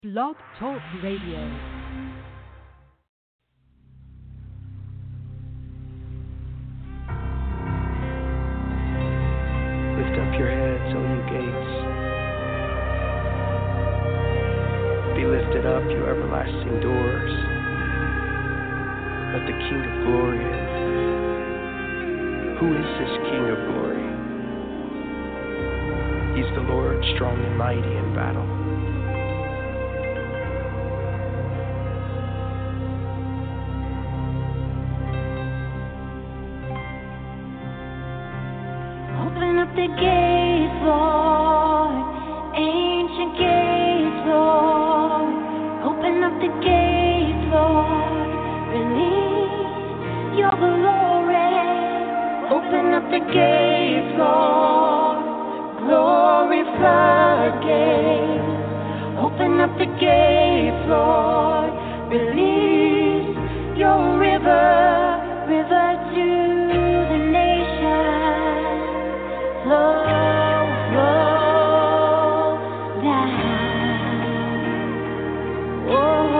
Blog Talk Radio. Lift up your heads, O you gates. Be lifted up, you everlasting doors. Let the King of glory in. Who is this King of glory? He's the Lord, strong and mighty in battle. Open up the gates, Lord, ancient gates, Lord. Open up the gates, Lord, release your glory. Open up the gates, Lord, glory floodgates. Open up the gates, Lord, release your river to the nations. Flow, flow down. Oh,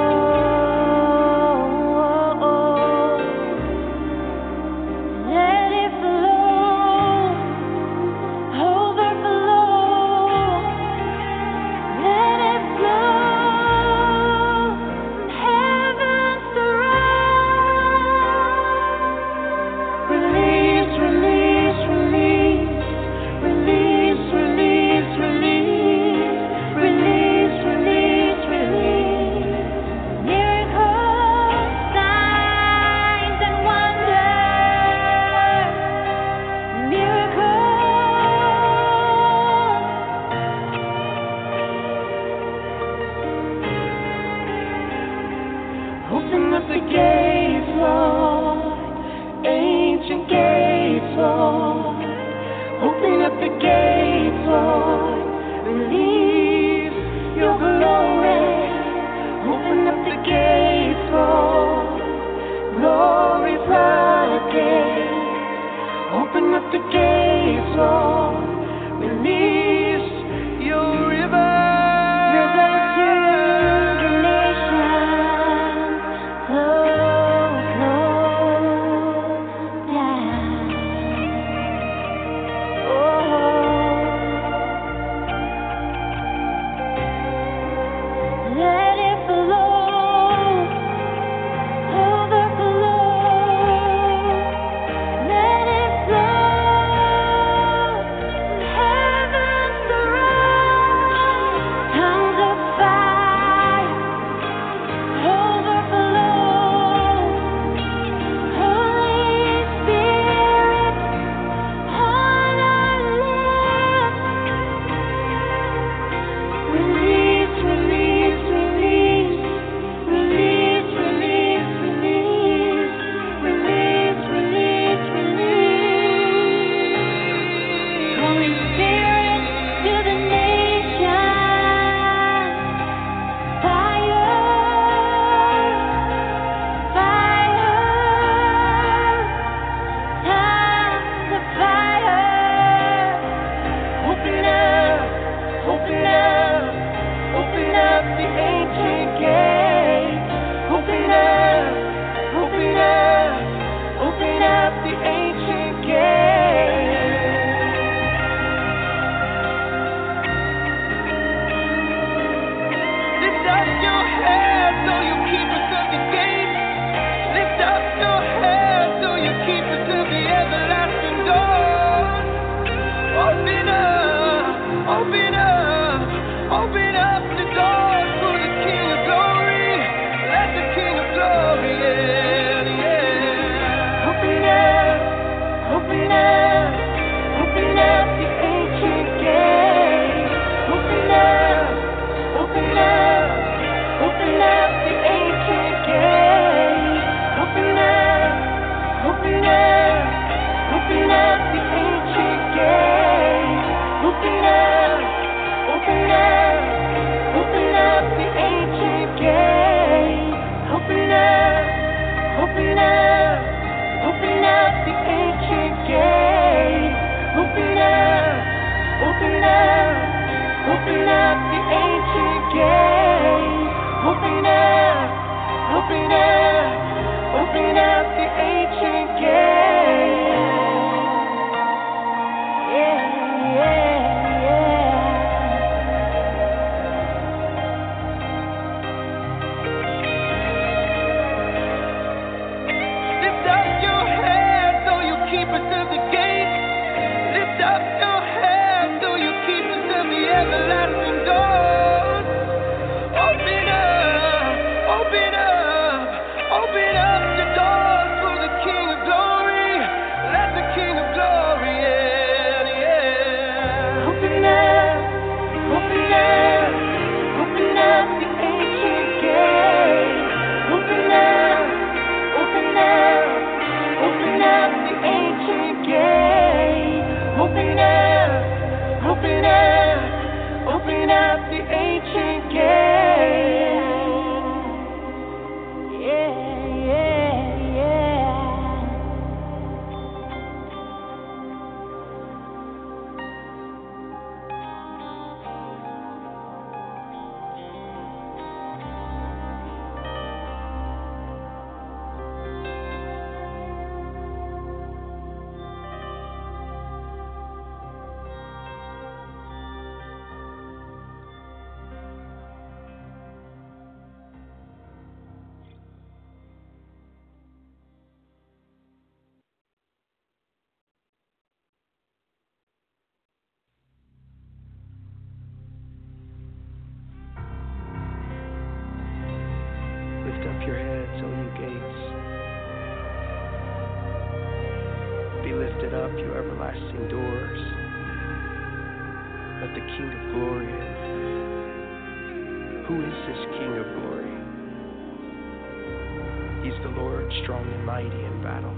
oh, oh. Let it flow, overflow. Let it flow from heaven's throne. Release, release, release. Release, release, release, release, release, release. Miracles, signs and wonders. Miracles. Open up the gates, Lord, ancient gates, Lord. Open up the gates, Lord, release your glory. Open up the gates, Lord, glory floodgates. Open up the gates, Lord, release your river to the nations. Flow, flow down. Let it flow, overflow. Let it flow Lift up your heads, O you gates. Be lifted up, you everlasting doors. Let the King of glory in. Who is this King of glory? He's the Lord, strong and mighty in battle.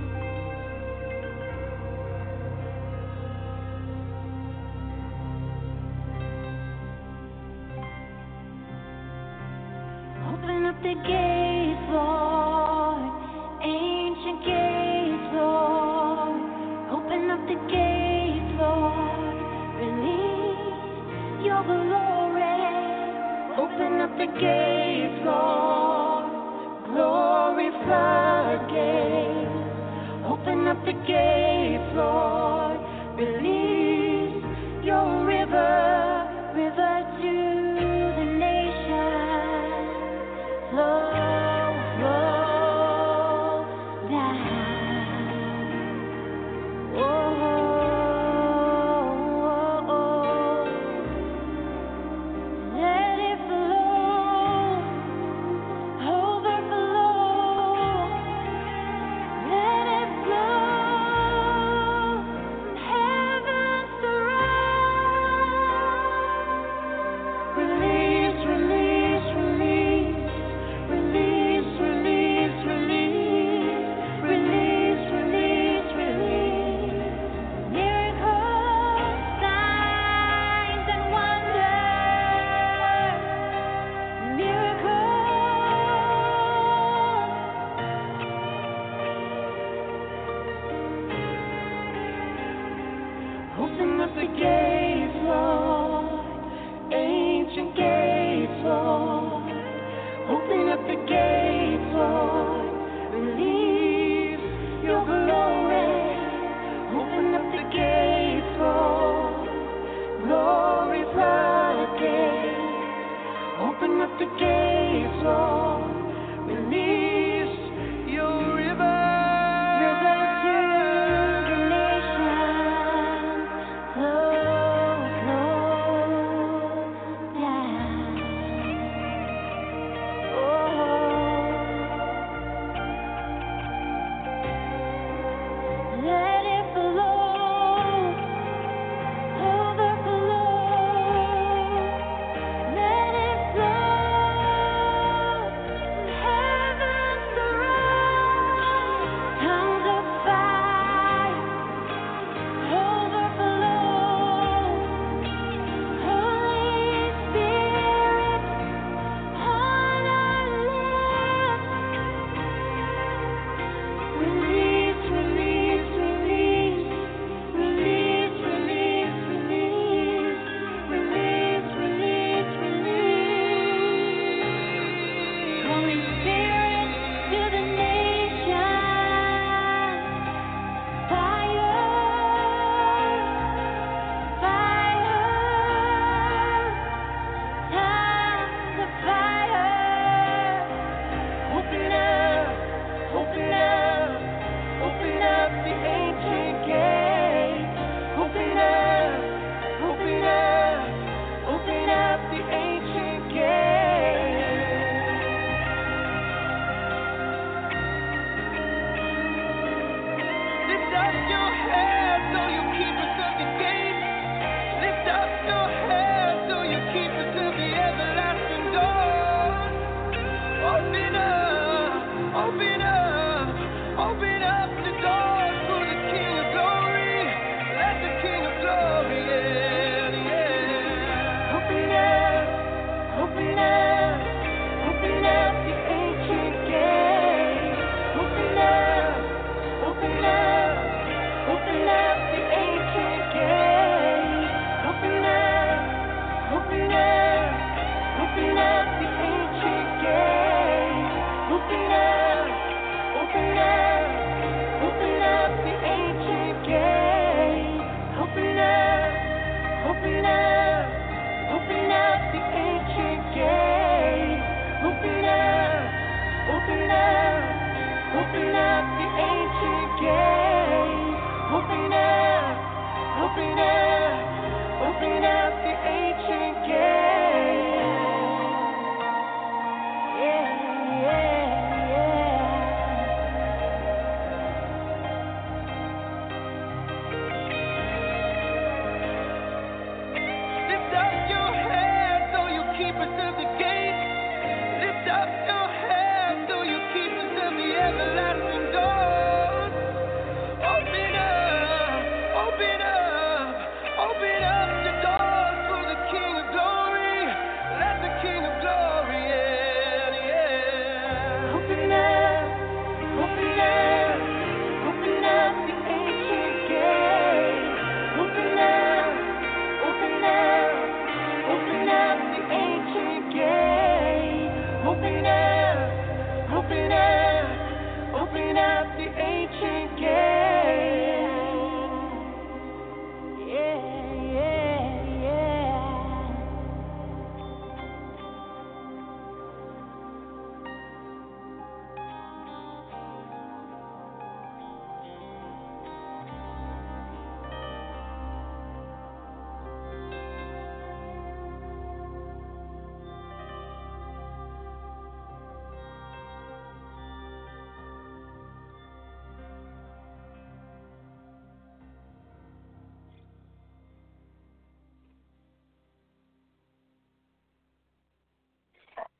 Open up the gates, Lord, ancient gates, Lord. Open up the gates, Lord, release your glory. Open up the gates, Lord, glory floodgates. Open up the gates, Lord, release your river to the nations. Flow, flow down. Oh, oh, oh. Let it flow, overflow. Let it flow from heaven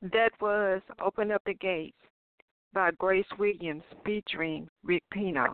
That was Open Up the Gates by Grace Williams featuring Rick Pino.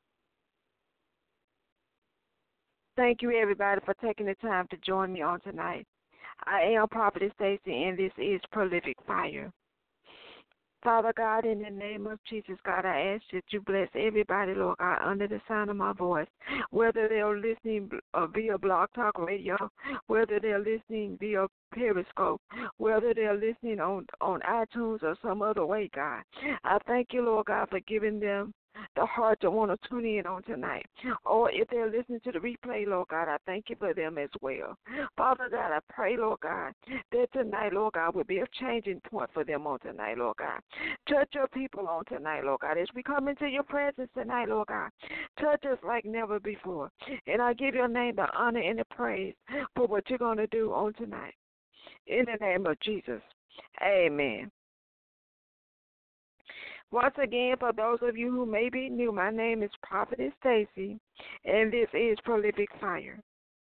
Thank you, everybody, for taking the time to join me on tonight. I am Prophetess Stacy, and this is Prolific Fire. Father God, in the name of Jesus, God, I ask that you bless everybody, Lord God, under the sound of my voice, whether they're listening via Blog Talk Radio, whether they're listening via Periscope, whether they're listening on iTunes or some other way, God. I thank you, Lord God, for giving them the heart to want to tune in on tonight. Or if they're listening to the replay, Lord God, I thank you for them as well. Father God, I pray, Lord God, that tonight, Lord God, will be a changing point for them on tonight, Lord God. Touch your people on tonight, Lord God. As we come into your presence tonight, Lord God, touch us like never before. And I give your name the honor and the praise for what you're going to do on tonight. In the name of Jesus, amen. Once again, for those of you who may be new, my name is Prophetess Stacy, and this is Prolific Fire.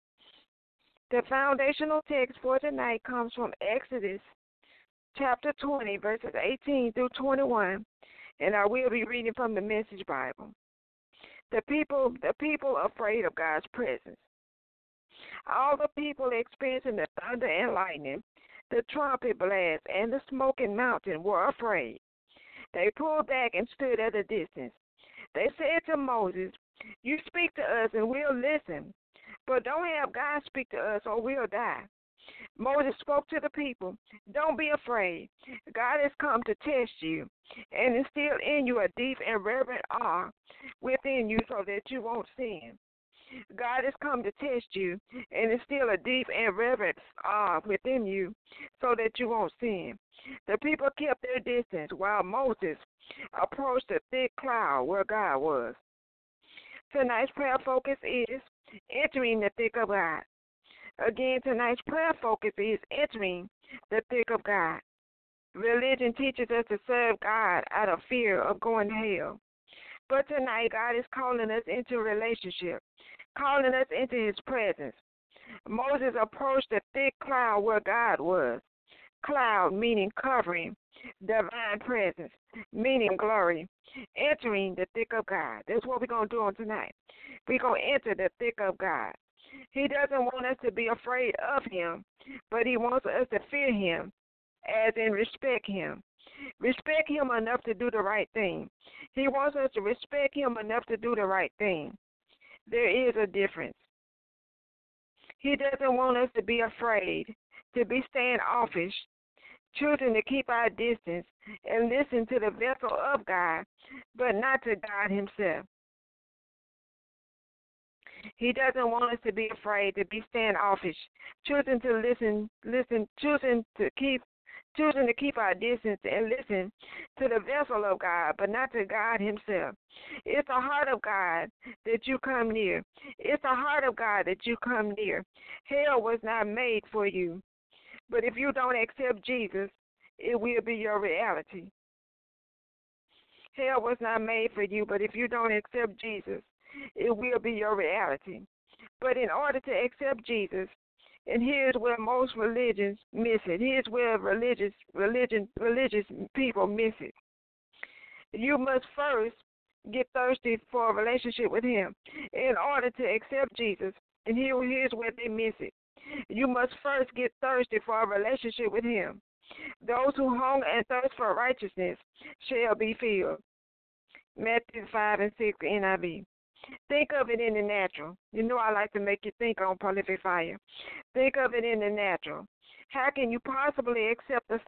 The foundational text for tonight comes from Exodus chapter 20, verses 18 through 21, and I will be reading from the Message Bible. The people afraid of God's presence. All the people experiencing the thunder and lightning, the trumpet blast, and the smoking mountain were afraid. They pulled back and stood at a distance. They said to Moses, "You speak to us and we'll listen, but don't have God speak to us or we'll die." Moses spoke to the people, "Don't be afraid. God has come to test you and instill in you a deep and reverent awe within you so that you won't sin. God has come to test you and instill a deep and reverent awe within you so that you won't sin." The people kept their distance while Moses approached the thick cloud where God was. Tonight's prayer focus is entering the thick of God. Again, tonight's prayer focus is entering the thick of God. Religion teaches us to serve God out of fear of going to hell. But tonight, God is calling us into relationship, calling us into his presence. Moses approached the thick cloud where God was. Cloud meaning covering, divine presence meaning glory, entering the thick of God. That's what we're going to do on tonight. We're going to enter the thick of God. He doesn't want us to be afraid of him, but he wants us to fear him, as in respect him. Respect him enough to do the right thing. He wants us to respect him enough to do the right thing. There is a difference. He doesn't want us to be afraid, to be standoffish, choosing to keep our distance and listen to the vessel of God, but not to God himself. He doesn't want us to be afraid, to be standoffish, choosing to keep our distance and listen to the vessel of God, but not to God himself. It's the heart of God that you come near. It's the heart of God that you come near. Hell was not made for you. But if you don't accept Jesus, it will be your reality. Hell was not made for you, but if you don't accept Jesus, it will be your reality. But in order to accept Jesus, and here's where most religions miss it. Here's where religious people miss it. You must first get thirsty for a relationship with him in order to accept Jesus. And here's where they miss it. You must first get thirsty for a relationship with him. Those who hunger and thirst for righteousness shall be filled. Matthew 5 and 6 NIV. Think of it in the natural. You know I like to make you think on Prolific Fire. Think of it in the natural. How can you possibly accept the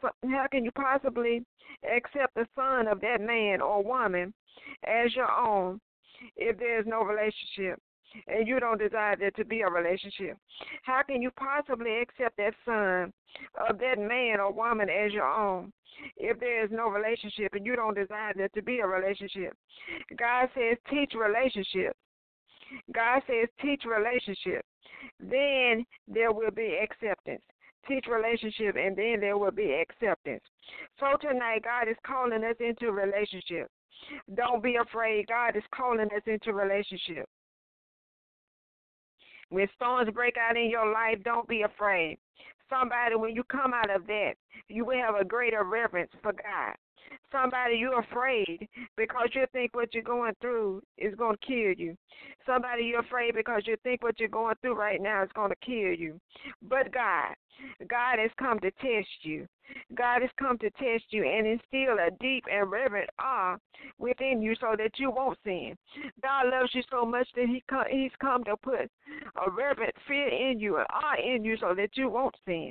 son of that man or woman as your own if there is no relationship and you don't desire there to be a relationship? How can you possibly accept that son of that man or woman as your own if there is no relationship and you don't desire there to be a relationship? God says teach relationship. God says teach relationship. Then there will be acceptance. Teach relationship, and then there will be acceptance. So tonight, God is calling us into relationship. Don't be afraid. God is calling us into relationship. When storms break out in your life, don't be afraid. Somebody, when you come out of that, you will have a greater reverence for God. Somebody, you're afraid because you think what you're going through is going to kill you. Somebody, you're afraid because you think what you're going through right now is going to kill you. But God has come to test you. God has come to test you and instill a deep and reverent awe within you so that you won't sin. God loves you so much that He's come to put a reverent fear in you, an awe in you so that you won't sin.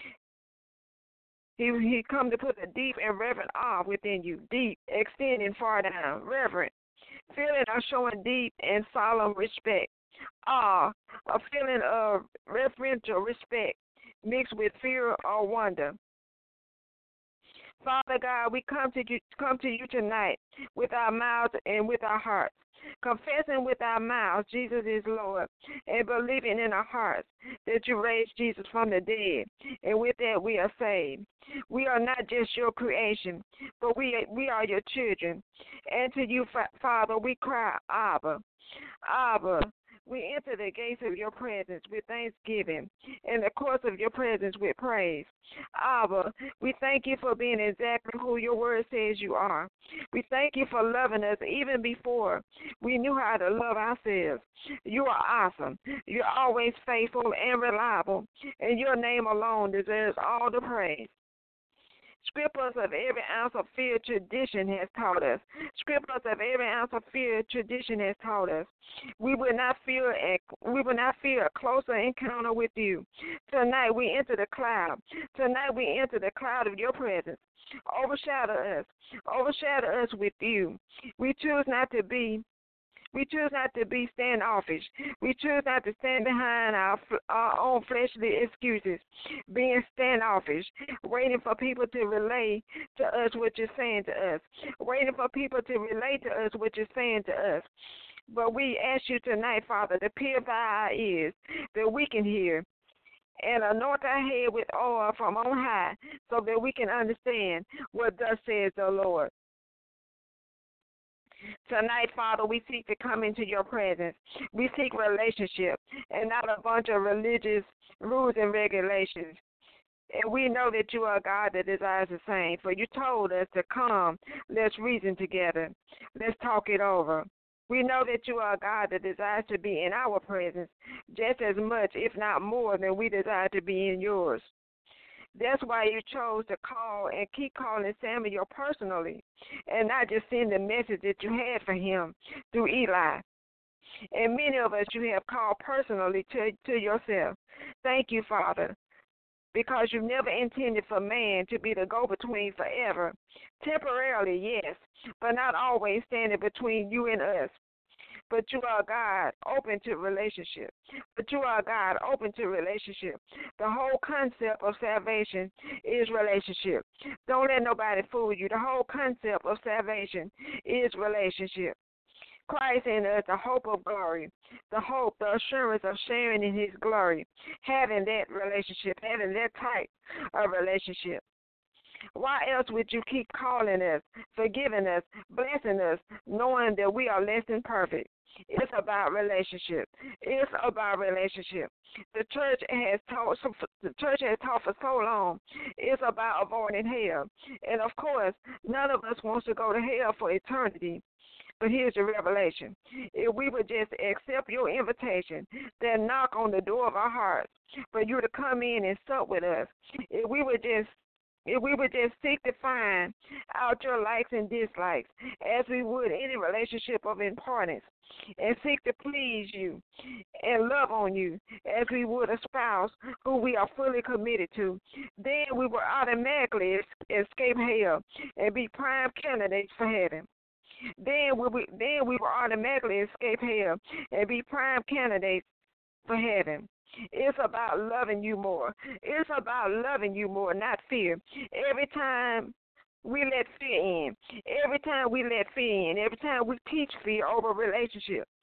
He come to put a deep and reverent awe within you, deep, extending far down, reverent, feeling of showing deep and solemn respect, awe, a feeling of reverential respect mixed with fear or wonder. Father God, we come to you tonight with our mouths and with our hearts, confessing with our mouths Jesus is Lord, and believing in our hearts that you raised Jesus from the dead, and with that we are saved. We are not just your creation, but we are your children. And to you, Father, we cry, Abba, Abba. We enter the gates of your presence with thanksgiving and the courts of your presence with praise. Abba, we thank you for being exactly who your word says you are. We thank you for loving us even before we knew how to love ourselves. You are awesome. You're always faithful and reliable, and your name alone deserves all the praise. Strip us of every ounce of fear tradition has taught us. Strip us of every ounce of fear tradition has taught us. We will not fear a closer encounter with you. Tonight we enter the cloud. Tonight we enter the cloud of your presence. Overshadow us. Overshadow us with you. We choose not to be standoffish. We choose not to stand behind our own fleshly excuses, being standoffish, waiting for people to relay to us what you're saying to us, waiting for people to relate to us what you're saying to us. But we ask you tonight, Father, to purify our ears that we can hear, and anoint our head with oil from on high so that we can understand what thus says the Lord. Tonight, Father, we seek to come into your presence. We seek relationship and not a bunch of religious rules and regulations. And we know that you are a God that desires the same. For you told us to come, let's reason together. Let's talk it over. We know that you are a God that desires to be in our presence just as much, if not more, than we desire to be in yours. That's why you chose to call and keep calling Samuel personally and not just send the message that you had for him through Eli. And many of us you have called personally to yourself. Thank you, Father, because you never intended for man to be the go-between forever. Temporarily, yes, but not always standing between you and us. But you are God open to relationship. The whole concept of salvation is relationship. Don't let nobody fool you. The whole concept of salvation is relationship. Christ in us, the hope of glory, the hope, the assurance of sharing in his glory, having that relationship, having that type of relationship. Why else would you keep calling us, forgiving us, blessing us, knowing that we are less than perfect? It's about relationship. The church has taught for so long. It's about avoiding hell. And of course, none of us wants to go to hell for eternity. But here's the revelation. If we would just accept your invitation, then knock on the door of our hearts for you to come in and sup with us, if we would just seek to find out your likes and dislikes as we would any relationship of importance, and seek to please you and love on you as we would a spouse who we are fully committed to, then we will automatically escape hell and be prime candidates for heaven. Then we will automatically escape hell and be prime candidates for heaven. It's about loving you more. Not fear. Every time we let fear in, every time we teach fear over relationship,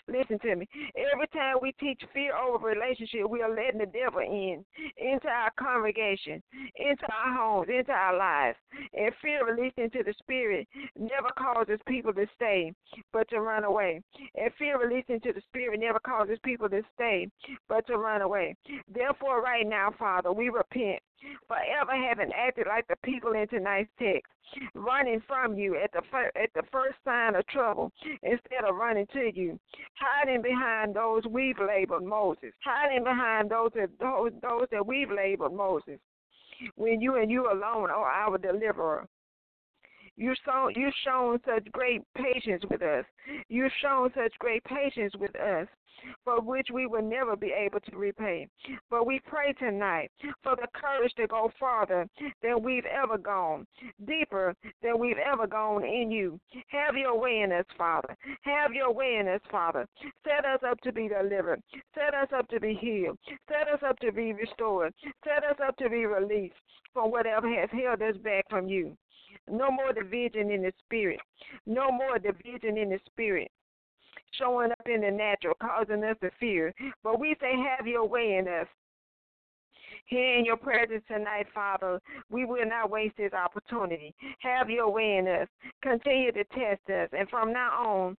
Listen to me. Every time we teach fear over relationship, we are letting the devil into our congregation, into our homes, into our lives. And fear released into the spirit never causes people to stay, but to run away. And fear released into the spirit never causes people to stay, but to run away. Therefore, right now, Father, we repent for ever having acted like the people in tonight's text, running from you at the first sign of trouble instead of running to you, hiding behind those we've labeled Moses, hiding behind those that we've labeled Moses, when you and you alone are our deliverer. You've shown such great patience with us. You've shown such great patience with us, for which we will never be able to repay. But we pray tonight for the courage to go farther than we've ever gone, deeper than we've ever gone in you. Have your way in us, Father. Have your way in us, Father. Set us up to be delivered. Set us up to be healed. Set us up to be restored. Set us up to be released from whatever has held us back from you. No more division in the spirit. No more division in the spirit showing up in the natural, causing us to fear. But we say, have your way in us. Here in your presence tonight, Father, we will not waste this opportunity. Have your way in us. Continue to test us. And from now on,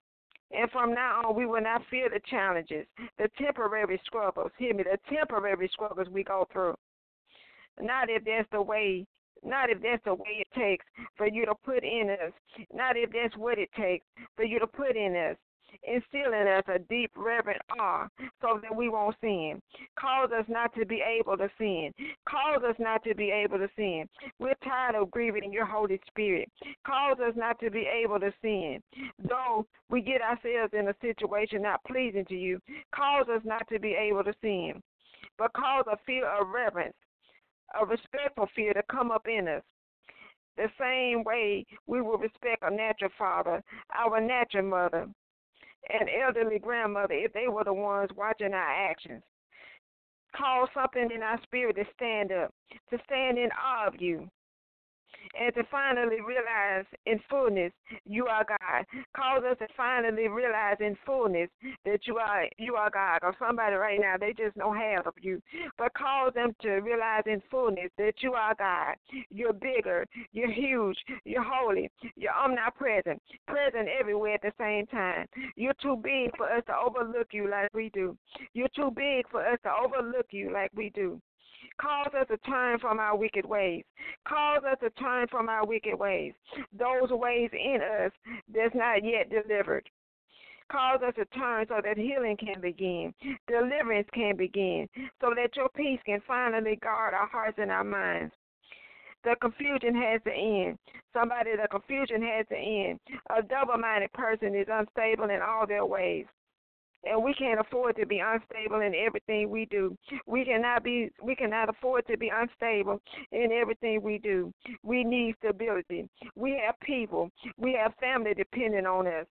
we will not fear the challenges, the temporary struggles. Hear me, the temporary struggles we go through. Not if that's the way it takes for you to put in us. Not if that's what it takes for you to put in us. Instill in us a deep, reverent awe so that we won't sin. Cause us not to be able to sin. Cause us not to be able to sin. We're tired of grieving your Holy Spirit. Cause us not to be able to sin. Though we get ourselves in a situation not pleasing to you, cause us not to be able to sin. But cause a fear of reverence, a respectful fear to come up in us. The same way we will respect a natural father, our natural mother, and elderly grandmother if they were the ones watching our actions. Cause something in our spirit to stand up, to stand in awe of you, and to finally realize in fullness you are God. Cause us to finally realize in fullness that you are God. Or somebody right now, they just know half of you. But cause them to realize in fullness that you are God. You're bigger, you're huge, you're holy, you're omnipresent, present everywhere at the same time. You're too big for us to overlook you like we do. You're too big for us to overlook you like we do. Cause us to turn from our wicked ways. Cause us to turn from our wicked ways. Those ways in us that's not yet delivered. Cause us to turn so that healing can begin, deliverance can begin, so that your peace can finally guard our hearts and our minds. The confusion has to end. The confusion has to end. A double-minded person is unstable in all their ways. And we can't afford to be unstable in everything we do. We cannot afford to be unstable in everything we do. We need stability. We have people. We have family depending on us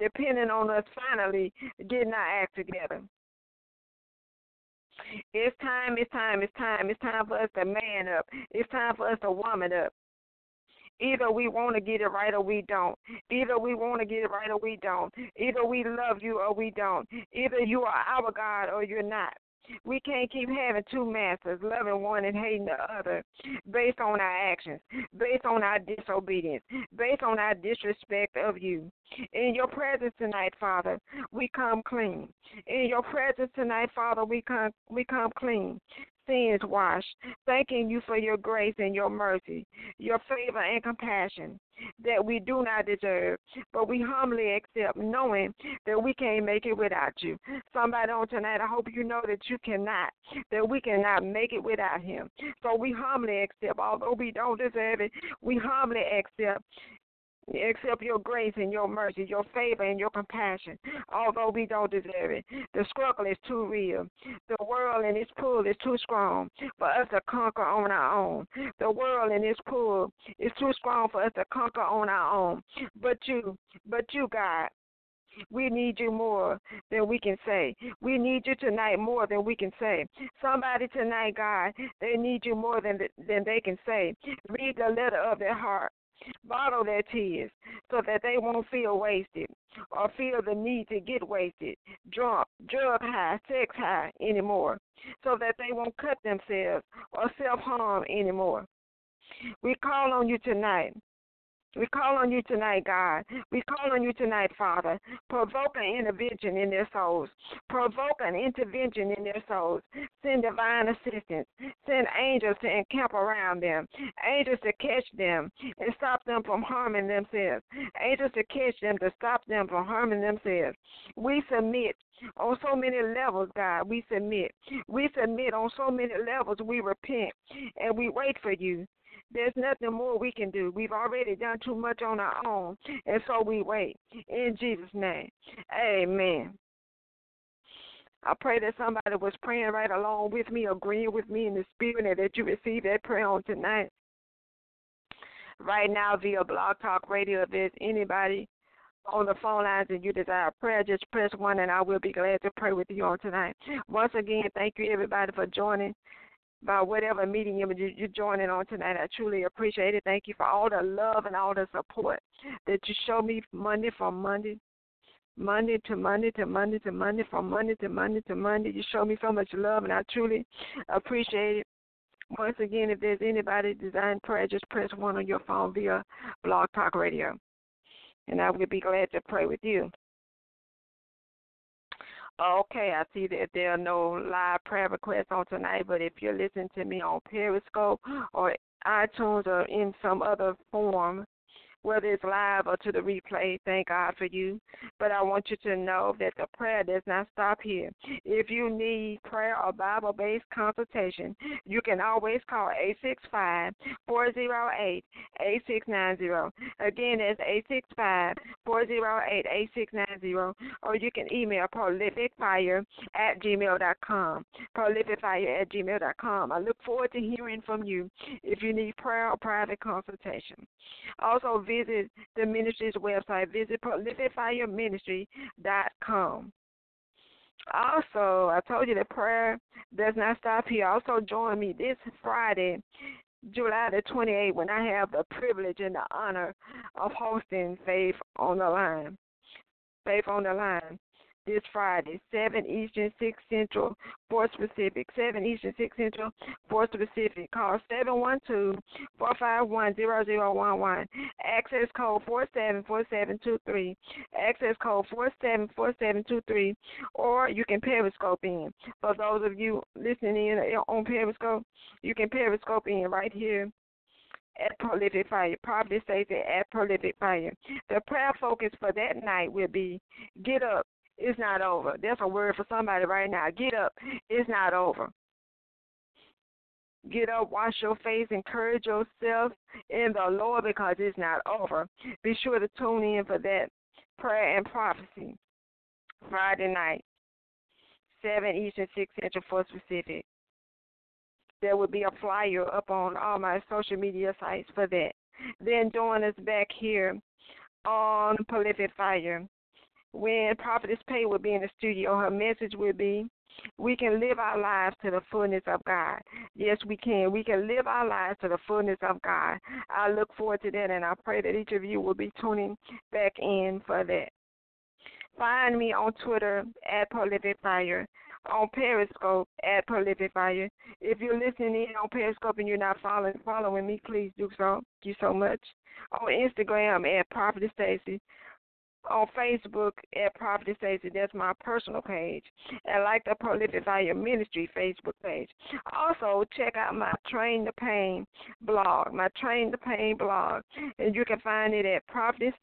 finally getting our act together. It's time for us to man up. It's time for us to woman up. Either we want to get it right or we don't. Either we want to get it right or we don't. Either we love you or we don't. Either you are our God or you're not. We can't keep having two masters, loving one and hating the other, based on our actions, based on our disobedience, based on our disrespect of you. In your presence tonight, Father, we come clean. In your presence tonight, Father, we come clean. Sins washed, thanking you for your grace and your mercy, your favor and compassion that we do not deserve, but we humbly accept, knowing that we can't make it without you. Somebody on tonight, I hope you know that you cannot, that we cannot make it without him. So we humbly accept, although we don't deserve it, we humbly accept your grace and your mercy, your favor and your compassion, although we don't deserve it. The struggle is too real. The world and its pull is too strong for us to conquer on our own. The world and its pull is too strong for us to conquer on our own. But you, God, we need you more than we can say. We need you tonight more than we can say. Somebody tonight, God, they need you more than they can say. Read the letter of their heart. Bottle their tears so that they won't feel wasted or feel the need to get wasted, drunk, drug high, sex high anymore, so that they won't cut themselves or self-harm anymore. We call on you tonight. We call on you tonight, God. We call on you tonight, Father. Provoke an intervention in their souls. Provoke an intervention in their souls. Send divine assistance. Send angels to encamp around them. Angels to catch them and stop them from harming themselves. Angels to catch them to stop them from harming themselves. We submit on so many levels, God. We submit. We submit on so many levels. We repent and we wait for you. There's nothing more we can do. We've already done too much on our own, and so we wait. In Jesus' name, amen. I pray that somebody was praying right along with me, agreeing with me in the spirit, and that you receive that prayer on tonight. Right now, via Blog Talk Radio, if there's anybody on the phone lines and you desire prayer, just press 1, and I will be glad to pray with you on tonight. Once again, thank you, everybody, for joining. By whatever meeting you're joining on tonight, I truly appreciate it. Thank you for all the love and all the support that you show me Monday to Monday, from Monday to Monday. You show me so much love, and I truly appreciate it. Once again, if there's anybody desiring prayer, just press 1 on your phone via Blog Talk Radio, and I will be glad to pray with you. Okay, I see that there are no live prayer requests on tonight, but if you're listening to me on Periscope or iTunes or in some other form, whether it's live or to the replay, thank God for you. But I want you to know that the prayer does not stop here. If you need prayer or Bible-based consultation, you can always call 865-408-8690. Again, that's 865-408-8690. Or you can email prolificfire@gmail.com. prolificfire@gmail.com. I look forward to hearing from you if you need prayer or private consultation. Also, visit the ministry's website. Visit prolificfireministry.com. Also, I told you that prayer does not stop here. Also, join me this Friday, July the 28th, when I have the privilege and the honor of hosting Faith on the Line. Faith on the Line. This Friday, 7 Eastern, 6 Central, 4 Pacific. 7 Eastern, 6 Central, 4 Pacific. Call 712-451-0011. Access code 474723. Access code 474723. Or you can Periscope in. For those of you listening in on Periscope, you can Periscope in right here at Prolific Fire. Prophet Stacey at Prolific Fire. The prayer focus for that night will be get up. It's not over. That's a word for somebody right now. Get up. It's not over. Get up, wash your face, encourage yourself in the Lord because it's not over. Be sure to tune in for that prayer and prophecy Friday night, 7 Eastern, 6 Central, 4 Pacific. There will be a flyer up on all my social media sites for that. Then join us back here on Prolific Fire. When Prophetess Pay will be in the studio, her message will be, we can live our lives to the fullness of God. Yes, we can. We can live our lives to the fullness of God. I look forward to that, and I pray that each of you will be tuning back in for that. Find me on Twitter at Prolific Fire, on Periscope at Prolific Fire. If you're listening in on Periscope and you're not following me, please do so. Thank you so much. On Instagram at Prophetess Stacey. On Facebook at Prophet Stacey, that's my personal page, and like the Prolific Fire Ministry Facebook page. Also, check out my Train the Pain blog, and you can find it at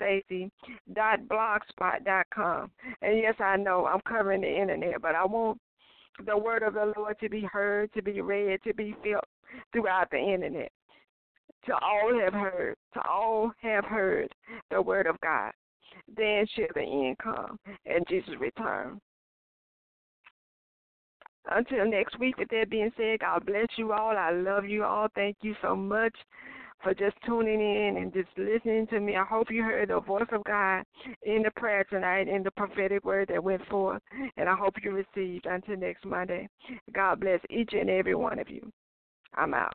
prophetessstacey.blogspot.com. And yes, I know I'm covering the internet, but I want the word of the Lord to be heard, to be read, to be felt throughout the internet. To all have heard the word of God. Then shall the end come and Jesus return. Until next week, with that being said, God bless you all. I love you all. Thank you so much for just tuning in and just listening to me. I hope you heard the voice of God in the prayer tonight, in the prophetic word that went forth, and I hope you received. Until next Monday, God bless each and every one of you. I'm out.